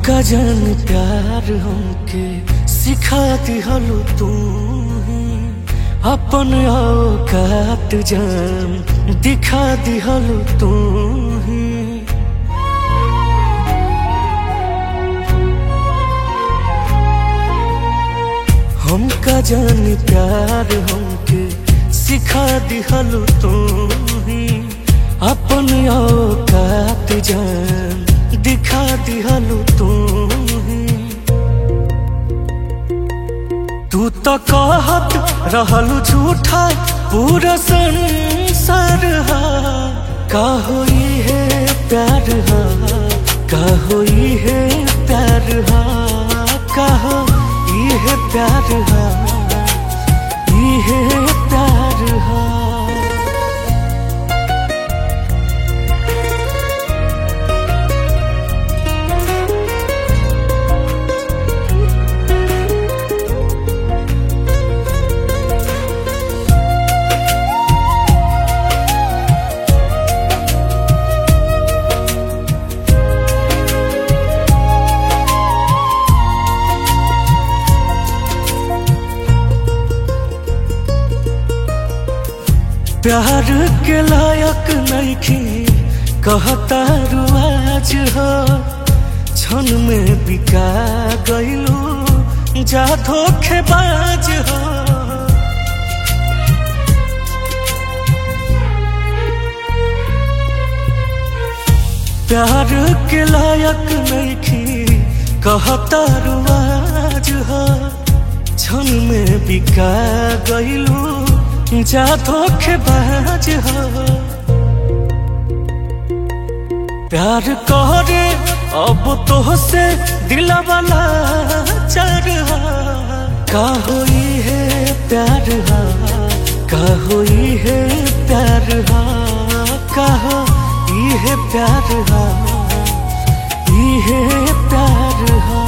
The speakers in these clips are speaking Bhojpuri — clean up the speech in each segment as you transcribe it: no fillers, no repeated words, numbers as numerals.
का जान प्यार हमके सिखा दिहलु तू ही, अपन औकात जान दिखा दिहलु तू ही। हम का जान प्यार हमके सिखा दिहलु तू ही, अपन औकात जान दिखा दिहलु तू ही। तू तो कहत रहलु झूठा पूरा संसार हा, का होई है प्यार हा, का होई है प्यार हा, का होई है प्यार हा, ये प्यार हा। प्यार के लायक नइखी कहता रुआज हो, क्षण में बिका गइलू जा धोखेबाज हो। प्यार के लायक नइखी कहता रुआज हो, क्षण में बिका गइलू जा धोखेबाज हो। प्यार करे अब तो से दिलवाला चार हा, का होई है प्यार हा, का होई है प्यार हा, का होई है प्यार हा, ये प्यार हा।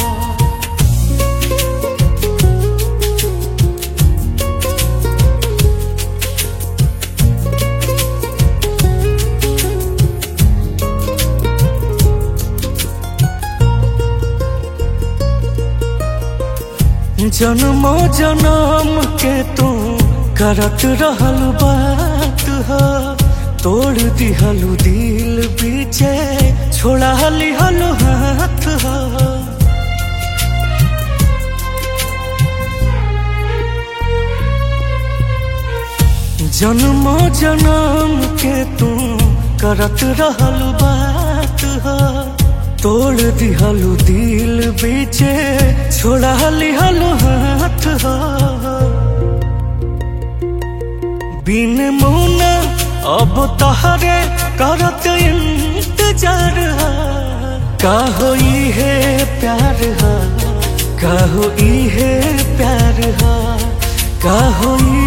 जन्मों जन्म के तू करत रहलु बात हो, तोड़ दिहलु दिल बीचे छोड़ा लिहलु हाथ हो। जन्मों जन्म के तू करत रहलु बात हो, तोड़ दिहलु दिल बीचे छोड़ा लिहलु हाथ हो। बिन मुना अब तहरे करत इंतजार हा, का होई है प्यार हा, का होई है प्यार हा, का होई